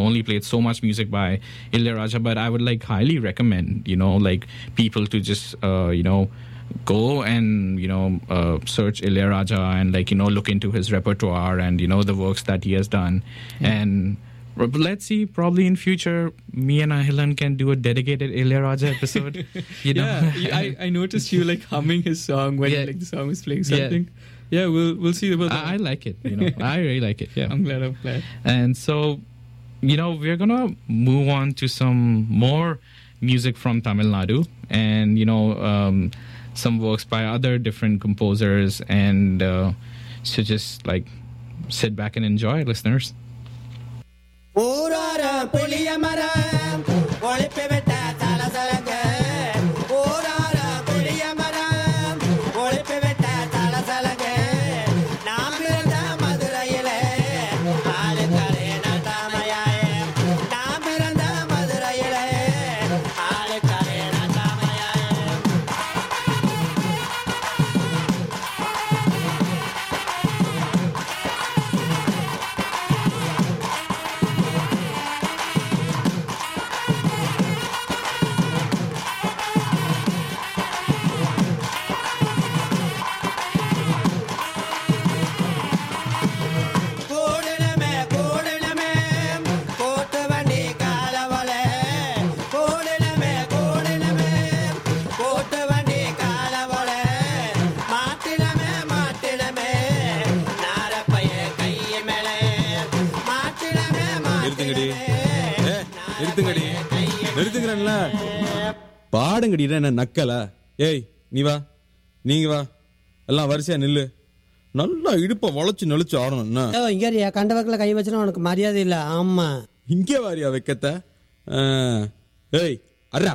only played so much music by Ilayaraja, but I would like highly recommend, like people to just, go and, search Ilayaraja and like, look into his repertoire and, the works that he has done. And let's see, probably in future, me and Ahilan can do a dedicated Ilayaraja episode. I noticed you like humming his song when like the song was playing something. Yeah, we'll see about that. I like it. I really like it. Yeah, I'm glad. And so, we're gonna move on to some more music from Tamil Nadu, and some works by other different composers, and so just like sit back and enjoy, listeners. ஊரார புளிய மரம் ஒளிப்பு விட்ட தலசலங்க ஊரார புளிய மரம் ஒளிப்பு விட்ட தலசலங்க நாம் பிறந்த மதுரையிலே ஆளுக்கரை நட்டாமையாயே நாம் பிறந்த மதுரையிலே ஆளுக்கரை நட்டாமையாயே நிறுத்துங்கடா பாடுங்கடி என்ன நக்கலா ஏய் நீ வா நீங்க வா எல்லாம் வரிசையா நில்லு நல்லா இடுப்ப வளைச்சு நெளிச்சு ஆடணும் இங்க கண்டவக்கில் கை வச்சுனா உனக்கு மரியாதை இல்ல ஆமா இங்கே வாரியா வைக்கத்த ஏய் அர்ரா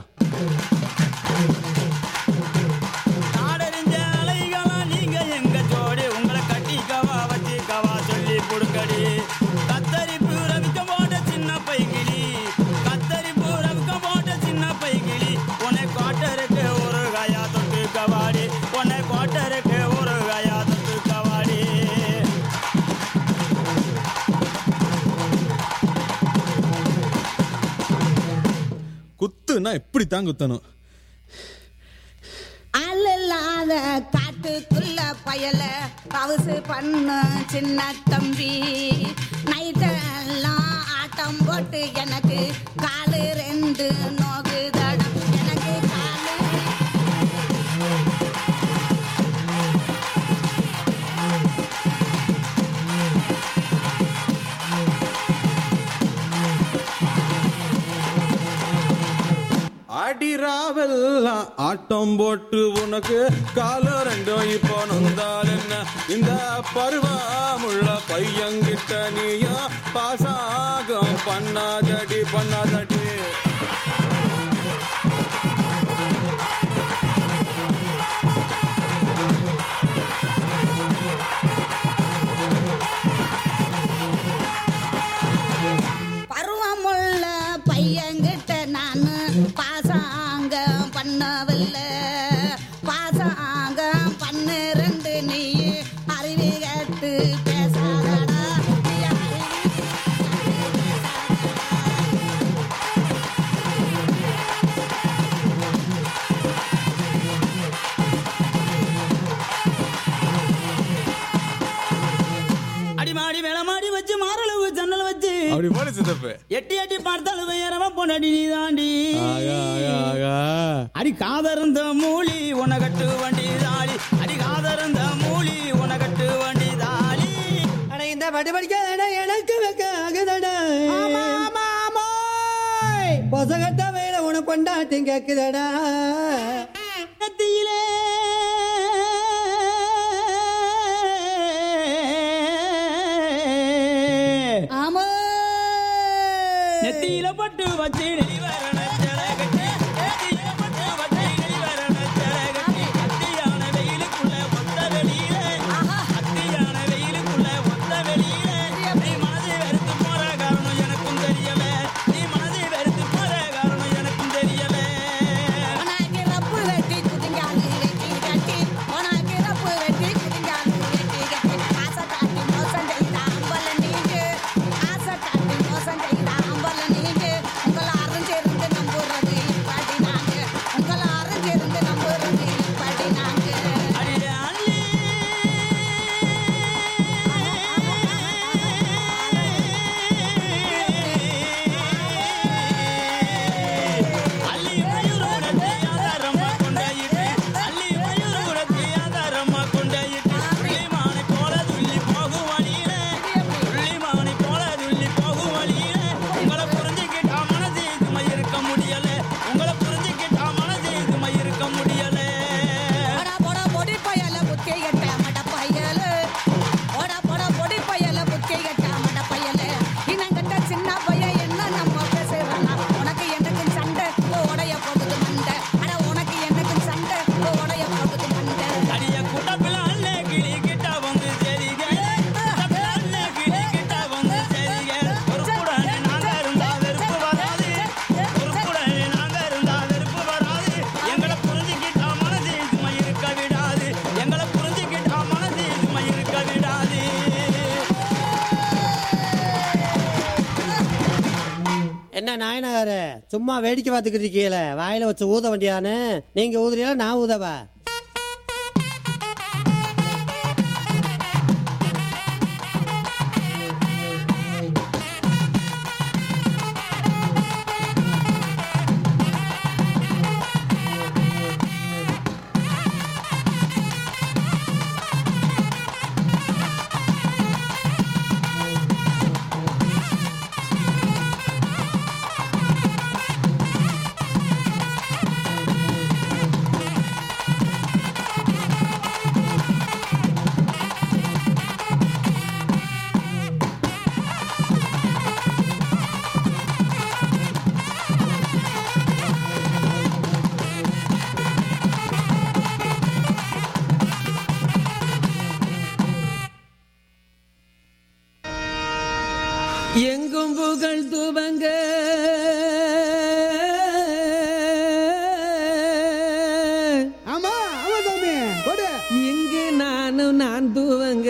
குத்துனா எப்படி தான் குத்தணும் அல்லாத காட்டுக்குள்ள பயல பவுசு பண்ணு சின்ன தம்பி நைட்டெல்லாம் ஆட்டம் போட்டு எனக்கு காலு ரெண்டு நோகுதடம் எனக்கு காலு அடிராவெல்லாம் ஆட்டம் போட்டு உனக்கு கால ரெண்டும் இப்போ நொந்தால் என்ன இந்த பருவமுள்ள பையங்கிட்ட நீயா பாசாகம் பண்ணாதடி பருவமுள்ள பையங்கிட்ட நானு பாசாங்க பண்ணவில்ல பாசாங்க பன்னிரண்டு நீ அறிவு கேட்டு பேசாதடா அடிமாடி மேலமாடி வச்சு மாரளவு ஜன்னல் வச்சு அப்படி போல சித்தப்பு எட்டி எட்டி பார்த்தாலும் வேறமா பொண்டாடி நீ தாண்டி அடி காதருந்த மூலி உனகட்டு வண்டி தாளி அடி காதருந்த மூலி உனகட்டு வண்டி தாளி அட இந்த பட்டு படிக்காத எனக்கு வைக்க ஆகுதடா பொசகட்ட வேலை உனக்கு கொண்டாட்டி கேக்குதடா கத்தியிலே ஆமா நெத்தியில பட்டு வச்சு நெளிவரண ஜலகட்டி நெத்தியில பட்டு வச்சு நெளிவரண ஜலகட்டி அத்தியான வெயிலுக்குள்ள ஒத்த வெளியிலே அத்தியான வெயிலுக்குள்ள ஒத்த வெளியிலே நீ மனதை வெறுத்து போற காரணம் எனக்கும் தெரியல நீ மனதை வெறுத்து போற காரணம் எனக்கும் தெரியல உனக்கு ரப்பு வெட்டி குதிங்காலு வெட்டி கட்டி உனக்கு ரப்பு வெட்டி குதிங்காலு வெட்டி கட்டி ஆசை காட்டி மோசம் செய்த அம்பல நீங்க ஆசை காட்டி மோசம் செய்த அம்பல என்ன நாயனகாரு சும்மா வேடிக்கை பார்த்துக்கிட்டு இருக்கீங்கள, வாயில வச்சு ஊத வேண்டியானு. நீங்க ஊதுறீங்களா நான் ஊதவா? எங்கும் புகழ் துவங்க ஆமா ஆமா சாமி கொடு. இங்கு நான் துவங்க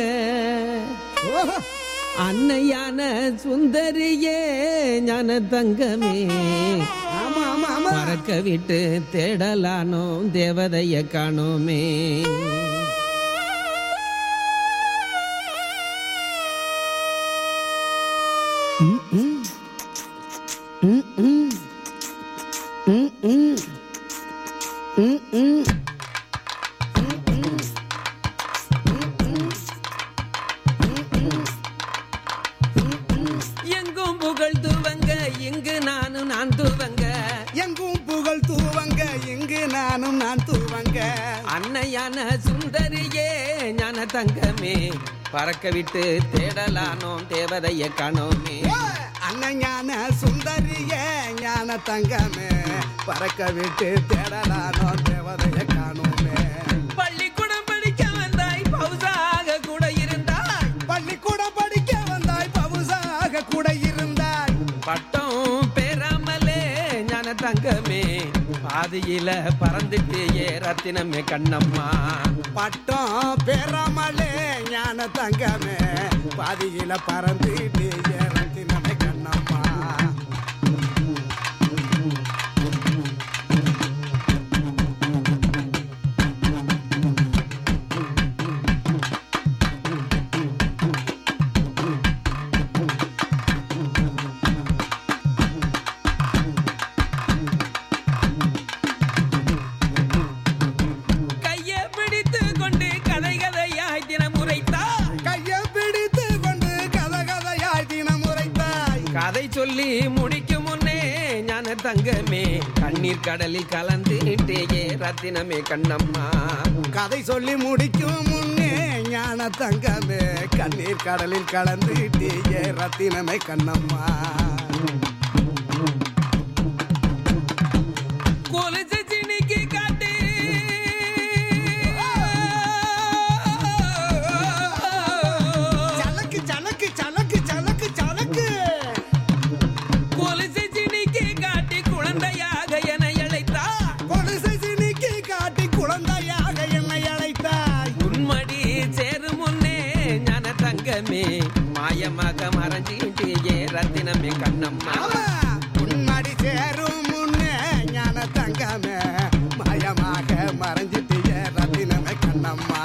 அன்னையான சுந்தரியே ஞான தங்கமே. ஆமா ஆமா ஆமா பறக்க விட்டு தேடலானோ தேவதைய காணோமே. எங்கும் புகழ் துவங்க இங்கு நான் துவங்க. எங்கும் புகழ் தூவங்க இங்கு நான் தூவங்க. அன்னையான சுந்தரியே ஞான தங்கமே. பறக்க விட்டு தேடலானோ தேவதைய காணோமே. அன்னையான சுந்தரியே ஞான தங்கமே. பறக்க விட்டு தேடலானோ தேவதைய காணோமே. பள்ளிக்கூடம் படிக்க வந்தாய் பவுசாக கூட இருந்தாய். பள்ளிக்கூடம் படிக்க வந்தாய் பவுசாக கூட இருந்தாய். பட்டம் பெறாமலே ஞான தங்கமே. பாதியில பறந்துட்டே ரத்தினமே கண்ணம்மா. பட்டம் பெறாமலே ஞான தங்கமே. பாதியில பறந்துட்டே ரத்தினமே கண்ணம்மா. கையை பிடித்து கொண்டு கதை கதையாய் தினம் உரைத்தாய். கையை பிடித்து கொண்டு கதையாய் தினம் உரைத்தாய். கதை சொல்லி முடிக்கும் முன்னே ஞான தங்கமே. கண்ணீர் கடலில் கலந்துட்டே ரத்தினமே கண்ணம்மா. கதை சொல்லி முடிக்கும் முன்னே ஞான தங்கமே. கண்ணீர் கடலில் கலந்துட்டே ரத்தினமே கண்ணம்மா. கொலுசு சினிக்கு காட்டு சலக்கு சலக்கு சலக்கு சலக்கு சலக்கு. கொலுசு சினிக்கு காட்டி குழந்தையாக என அழைத்தாய். கொலுசை சினிக்கு காட்டி குழந்தையாக என்னை அழைத்தாய். உன்மடி சேரும் முன்னே ஞான தங்கமே. மாயமாக மறைஞ்சிட்டே ரத்தினமே கண்ணம்மா. ஆமா, உன்மடி சேரும் முன்னே ஞான தங்கமே. மாயமாக மறைஞ்சிட்டிய ரத்தினமே கண்ணம்மா.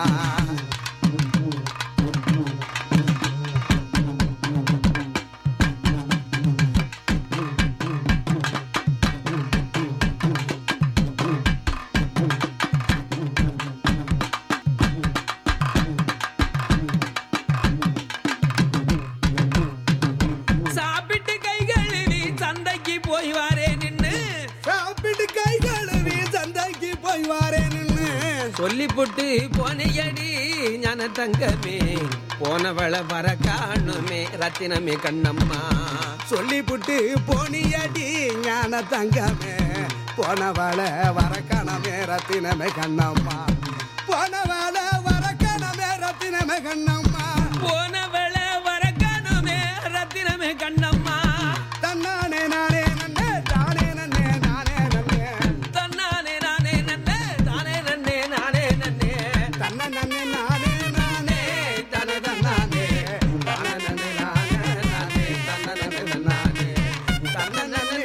சாப்பிட்டு கை கழுவி சந்தைக்கு போய் வாரே நின்னு. சாப்பிட்டு கை கழுவி சந்தைக்கு போய் வாரேன்னு சொல்லி போட்டு போனையடி ஞான தங்கமே. போனவள வர காணுமே ரத்தினமே கண்ணம்மா. சொல்லி புட்டு போனியடி ஞான தங்கமே. போனவள வரக்கணமே ரத்தினமே கண்ணம்மா. போனவள வரக்கணமே ரத்தினமே கண்ணம்மா. போனவள வர காணுமே ரத்தினமே கண்ணம்மா. தன்னானே நானே நன்னே தானே நன்னே நானே நன்னே. தன்னானே நானே நன்னே தானே நன்னே நானே நன்னே. தன்ன நன்னே நானே நானே தன தன்னானே தானே நன்னே நானே நானே தன்ன நன்னே நானே தன்ன நன்னே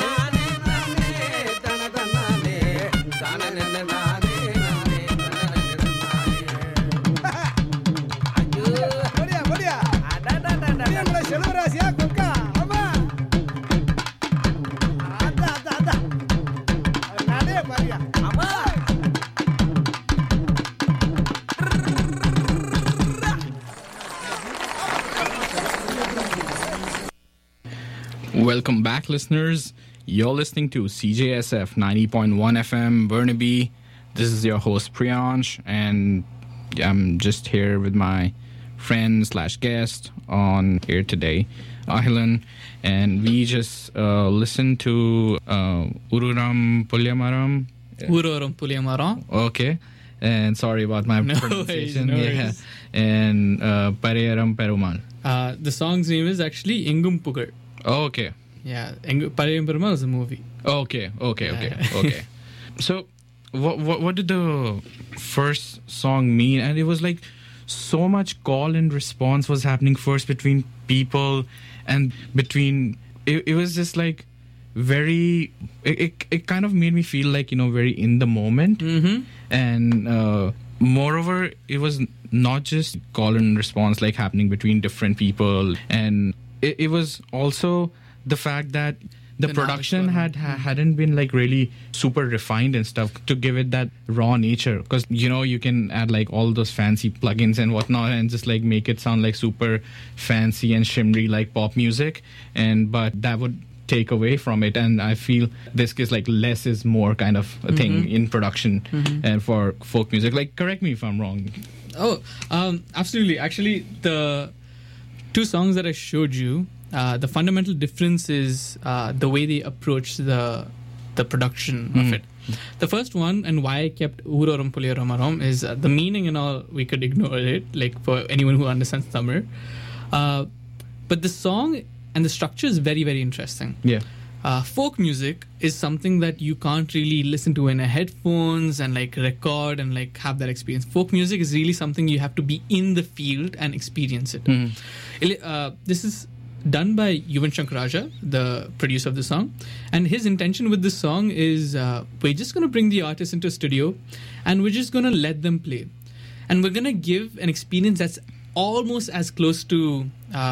Welcome back, listeners. You're listening to CJSF 90.1 FM, Burnaby. This is your host, Priyansh, and I'm just here with my friend / guest on here today, Ahilan, and we just listened to Ururam Pulyamaram. Ururam Pulyamaram. Okay, and sorry about my pronunciation. Yeah, and Pariyaram Perumal. The song's name is actually Engum Pugar. Oh, okay. Yeah, Pariyaram Perumal is a movie. Okay. So, what did the first song mean? And it was like so much call and response was happening first between people and between. It was just like very. It kind of made me feel like very in the moment, and moreover, it was not just call and response like happening between different people, and it was also the fact that the production hadn't been like really super refined and stuff to give it that raw nature, because you can add like all those fancy plugins and whatnot and just like make it sound like super fancy and shimmery like pop music, but that would take away from it. And I feel this is like less is more kind of a thing in production and for folk music. Like, correct me if I'm wrong. Absolutely. Actually, the two songs that I showed you, the fundamental difference is the way they approach the production of it. The first one, and why I kept Ururam Pulyamaram, is the meaning and all, we could ignore it, like for anyone who understands Tamil. But the song and the structure is very, very interesting. Yeah. Folk music is something that you can't really listen to in a headphones and like record and like have that experience. Folk music is really something you have to be in the field and experience it. This is done by Yuvan Shankar Raja, the producer of the song, and his intention with this song is we're just going to bring the artist into a studio and we're just going to let them play, and we're going to give an experience that's almost as close to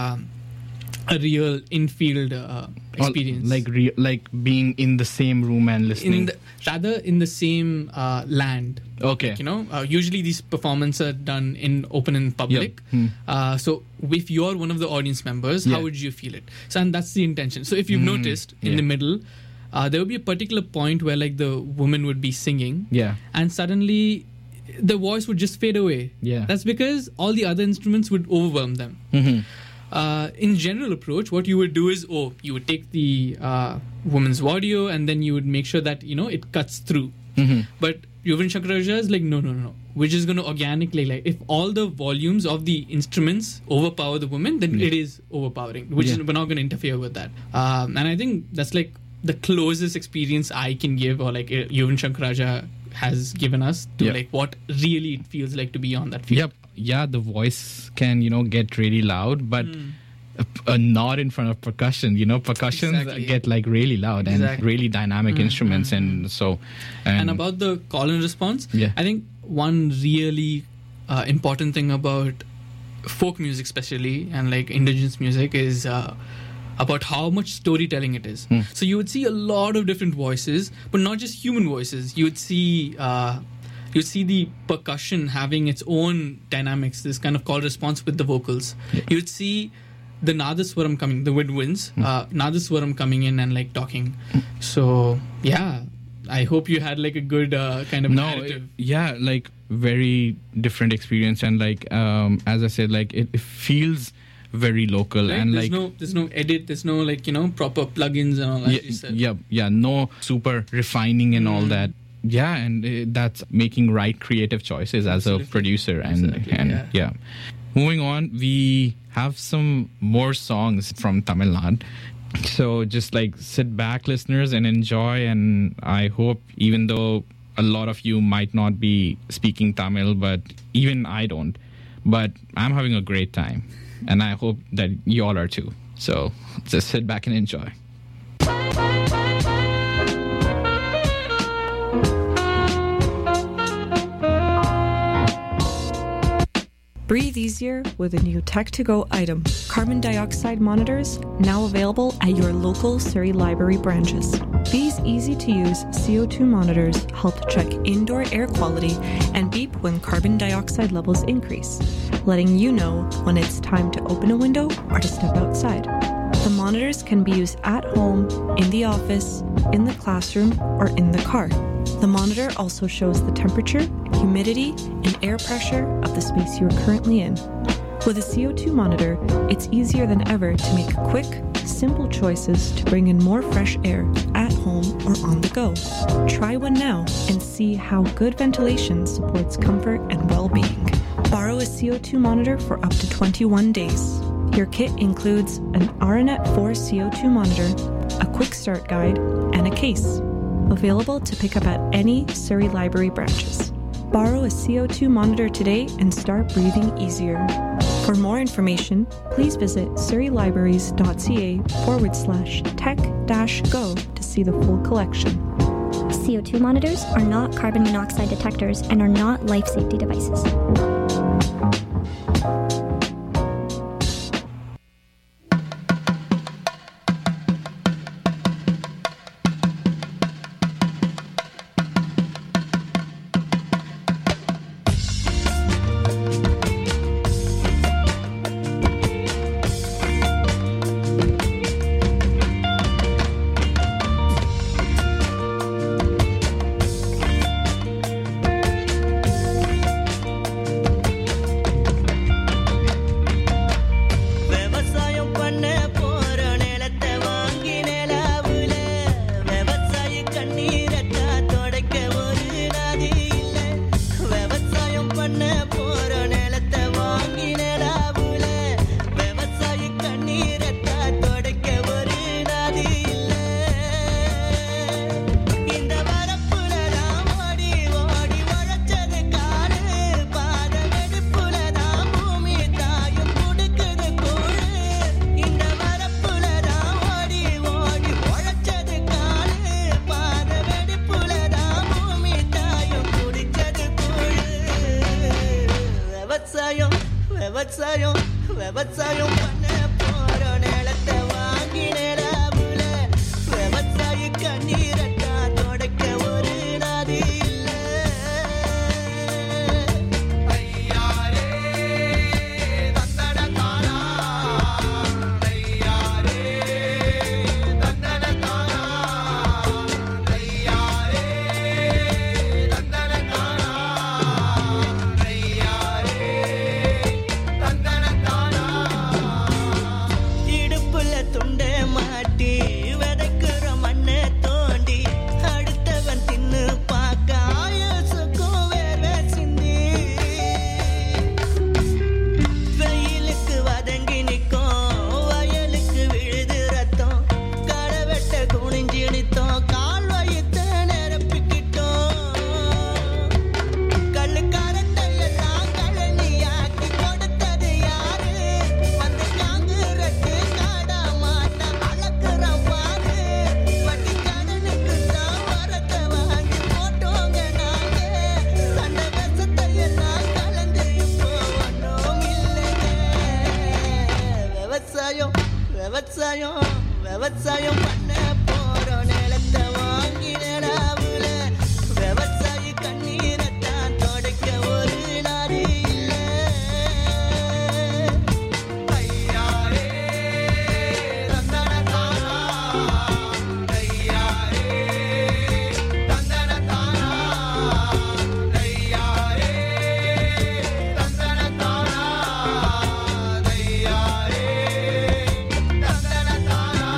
a real in-field experience, like being in the same room and listening, rather in the same land. Okay. Like, usually these performances are done open in public. Yep. So if you're one of the audience members, how would you feel it? So, and that's the intention. So if you've noticed in the middle, there would be a particular point where like the woman would be singing, and suddenly the voice would just fade away. Yeah. That's because all the other instruments would overwhelm them. In general approach, what you would do is, you would take the woman's audio and then you would make sure that, it cuts through. But Yuvan Shankar Raja is like, no. We're just going to organically, like, if all the volumes of the instruments overpower the woman, then it is overpowering, which is, we're not going to interfere with that. And I think that's like the closest experience I can give, or like Yuvan Shankar Raja has given us to like what really it feels like to be on that field. Yeah, the voice can, get really loud, but not in front of percussion. Percussions get like really loud and really dynamic instruments. And so... And about the call and response, I think one really important thing about folk music especially, and like indigenous music, is about how much storytelling it is. So you would see a lot of different voices, but not just human voices. You would see the percussion having its own dynamics, this kind of call response with the vocals. You would see the Nadaswaram coming, the woodwinds, Nadaswaram coming in and like talking. So I hope you had like a good kind of narrative. Like very different experience, and like as I said, like it feels very local, right? And there's no edit, there's no like proper plugins and all that. You said. No super refining and all that. And that's making right creative choices as a producer. And moving on, we have some more songs from Tamil Nadu. So just like sit back, listeners, and enjoy. And I hope, even though a lot of you might not be speaking Tamil, but even I don't, but I'm having a great time, and I hope that you all are too. So just sit back and enjoy. Breathe easier with a new Tech2Go item. Carbon dioxide monitors, now available at your local Surrey Library branches. These easy-to-use CO2 monitors help check indoor air quality and beep when carbon dioxide levels increase, letting you know when it's time to open a window or to step outside. The monitors can be used at home, in the office, in the classroom, or in the car. The monitor also shows the temperature, humidity, and air pressure of the space you are currently in. With a CO2 monitor, it's easier than ever to make quick, simple choices to bring in more fresh air at home or on the go. Try one now and see how good ventilation supports comfort and well-being. Borrow a CO2 monitor for up to 21 days. Your kit includes an ARANET 4 CO2 monitor, a quick start guide, and a case. Available to pick up at any Surrey Library branches. Borrow a CO2 monitor today and start breathing easier. For more information, please visit surreylibraries.ca/tech-go to see the full collection. CO2 monitors are not carbon monoxide detectors and are not life safety devices. விவசாயம் பண்ண போற நிலத்தை வாங்கி நிலாவுல விவசாயி கண்ணீரட்டா தொடக்க ஒரு நதி இல்ல ஐயாரே தந்தட காணா ஐயாரே தந்தட காணா ஐயாரே தந்தட காணா ஐயாரே தந்தட காணா இடுப்புல துண்டை மாட்டி விதைக்கிற மண்ணை தோண்டி அடுத்தவன் தின்னு பார்க்க ஆயுசுக்கும் வேலை சிந்தி வெயிலுக்கு வதங்கி நிற்கும் வயலுக்கு விழுது ரத்தம் களை வெட்ட குனிஞ்சு நித்தோம் கால் வயிற்ற நிரப்பிக்கிட்டோம் கல்லுக்காரத்தை எல்லாம் கழனியாக்கி கொடுத்தது யாரு வந்து காங்குறட்டு காடா மாட்ட அளக்குறான் பாரு வட்டி கடனுக்கு தான் வரத்தை வாங்கி போட்டோங்க நாங்க சண்டை விஷத்தை எல்லாம் கலந்து இப்போ ஒன்றும் இல்லைங்க விவசாயம் விவசாயம் விவசாயம் பண்ண போறோம் நிலத்தை வாங்கி நிலாவுல விவசாயி கண்ணீரைத்தான் தொடக்க ஒரு நாடு இல்ல ஐயாரே தந்தன தானா ஐயாரே தந்தன தானா ஐயாரே தந்தன தானா ஐயாரே தந்தன தானா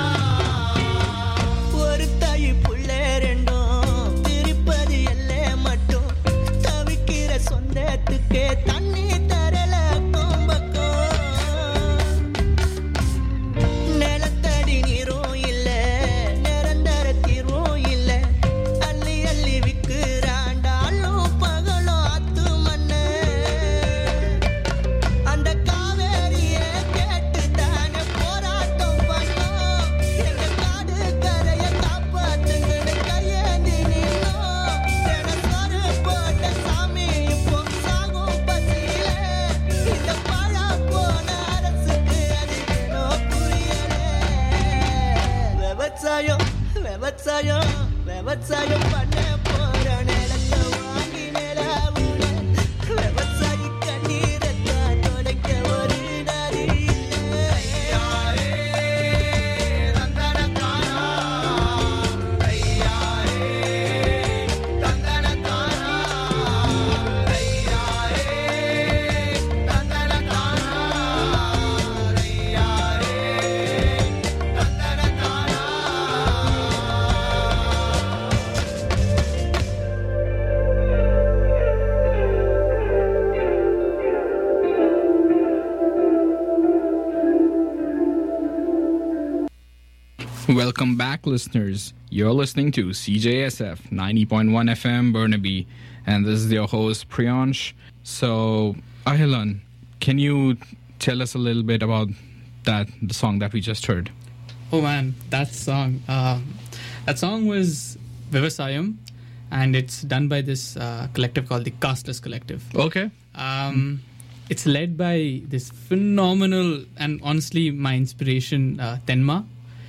ஒரு தாய் புள்ள ரெண்டும் பிரிப்பது எல்லை மட்டும் தவிக்கிற சொந்தத்துக்கே தண்ணி தரல கோம்பக்கம் நிலத்தடி நீரும் இல்ல நிரந்தர தீர்வும் இல்ல அள்ளி அள்ளி விக்குறாண்டாலும் பகலும் ஆத்து மண்ணு அந்த காவேரிய கேட்டு தானே போராட்டம் பண்ணோம் எங்க காடு கரைய காப்பாத்துங்கன்னு கையேந்தி நின்னோம் தினசோறு போட்ட சாமி இப்போ சாகும் பசியில இந்த பாழா போன அரசுக்கு அது ஏனோ புரியல விவசாயம் விவசாயம் விவசாயம் பண்ண போற நிலத்தை வாங்கி நிலாவுல விவசாயி கண்ணீரைத்தான் தொடக்க ஒரு நதி இல்ல ஐயாரே Welcome back, listeners. You're listening to CJSF 90.1 FM Burnaby, and this is your host Priyansh. So, Ahilan, can you tell us a little bit about the song that we just heard? Oh man, that song was Vivasayam, and it's done by this collective called the Casteless Collective. Okay. It's led by this phenomenal and honestly my inspiration, Tenma.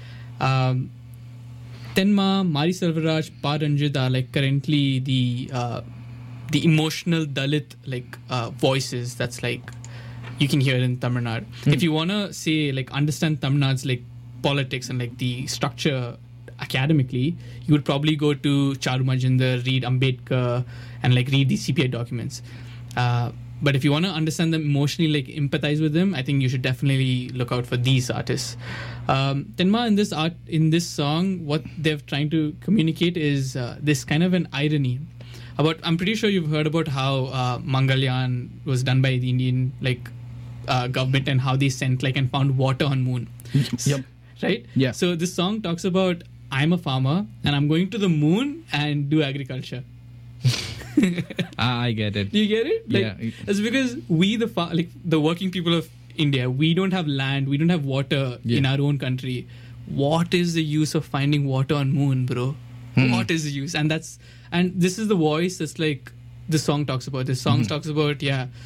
Tenma, Mari Selvaraj, Pa Ranjit are like currently the emotional Dalit voices that's like you can hear in Tamil Nadu. If you wanna say like understand Tamil Nadu's like politics and like the structure academically, you would probably go to Charu Majumdar, read Ambedkar, and like read the CPI documents. But if you want to understand them emotionally, like empathize with them, I think you should definitely look out for these artists. Tenma in this song, what they're trying to communicate is this kind of an irony about. I'm pretty sure you've heard about how Mangalyaan was done by the Indian government and how they sent and found water on moon. Yep. Right? Yeah. So this song talks about I'm a farmer and I'm going to the moon and do agriculture. I get it. Do you get it? Yeah. It's because we, the working people of India, we don't have land, we don't have water in our own country. What is the use of finding water on moon, bro? What is the use? And this is the voice that's like the song talks about. This song talks about,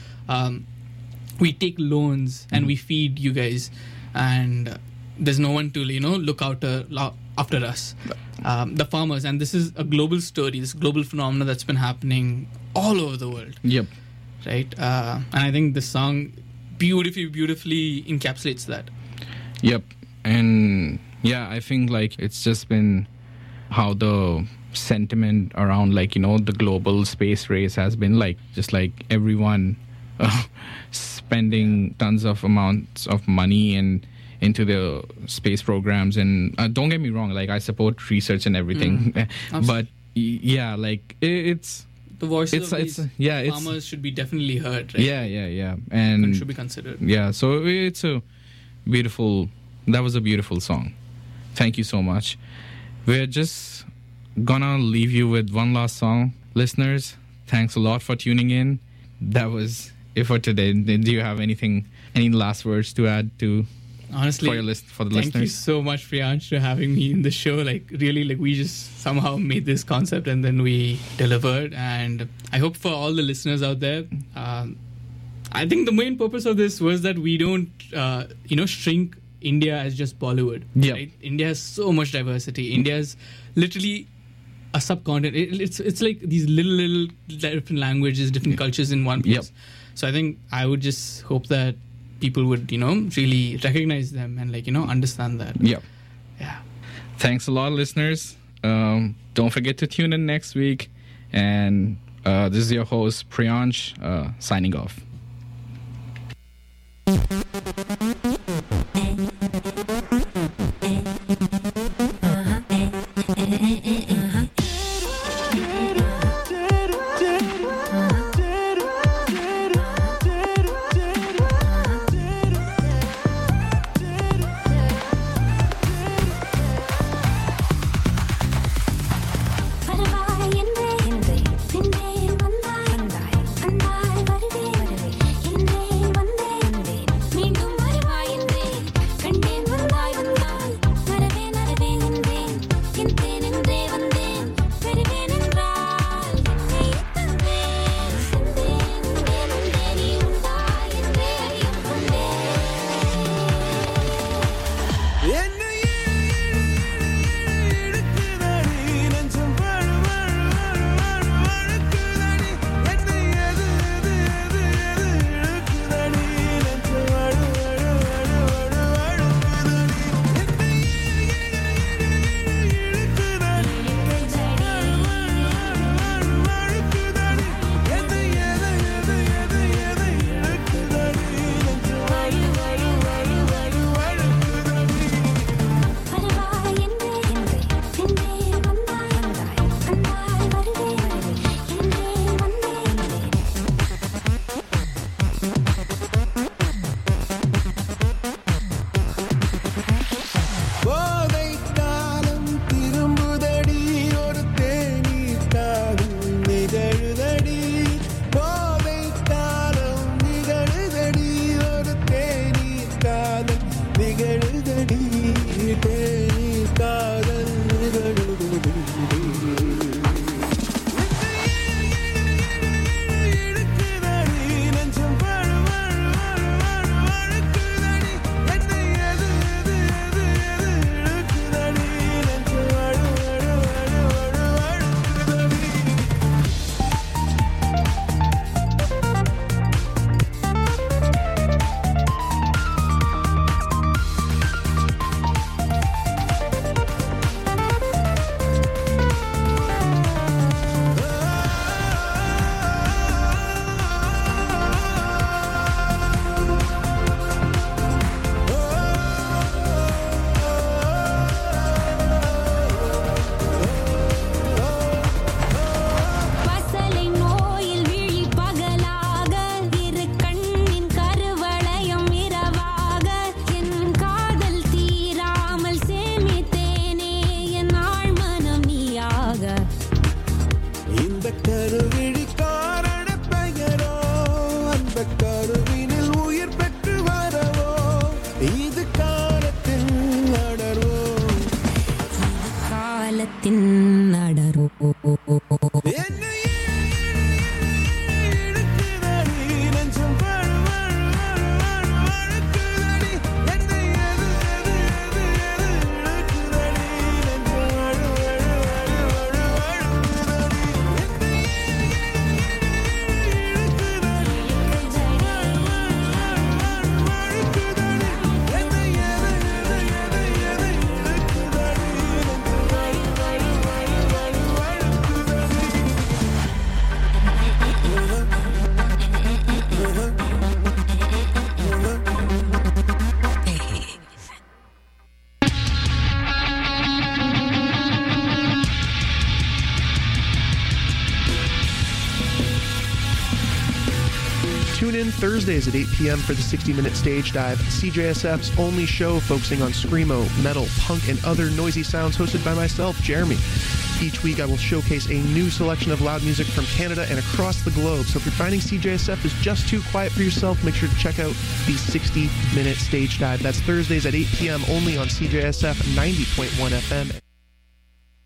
we take loans and we feed you guys, and there's no one to look after us, the farmers. And this is a global story, this global phenomenon that's been happening all over the world. Yep. Right. And I think this song beautifully encapsulates that. Yep. And yeah, I think it's just been how the sentiment around the global space race has been just everyone spending tons of amounts of money and into the space programs. And don't get me wrong, I support research and everything, but yeah, it's the voices of these farmers should be definitely heard, right? Yeah, and should be considered. Yeah, so that was a beautiful song. Thank you so much. We're just gonna leave you with one last song. Listeners, thanks a lot for tuning in. That was it for today. Do you have any last words to add to? Honestly, for the thank listeners? you so much, Priyansh, for having me in the show. Really, we just somehow made this concept and then we delivered. And I hope for all the listeners out there, I think the main purpose of this was that we don't, shrink India as just Bollywood. Yeah. Right? India has so much diversity. India is literally a subcontinent. It's like these little different languages, different cultures in one place. Yep. So I think I would just hope that people would, really recognize them and understand that. Yep. Yeah. Thanks a lot, listeners. Don't forget to tune in next week. And this is your host, Priyansh, signing off. Me അമ്പലത്തിൻ നടരോ Thursdays at 8 p.m. for the 60-minute stage dive, CJSF's only show focusing on screamo, metal, punk, and other noisy sounds, hosted by myself, Jeremy. Each week I will showcase a new selection of loud music from Canada and across the globe. So if you're finding CJSF is just too quiet for yourself, make sure to check out the 60-minute stage dive. That's Thursdays at 8 p.m. only on CJSF 90.1 FM.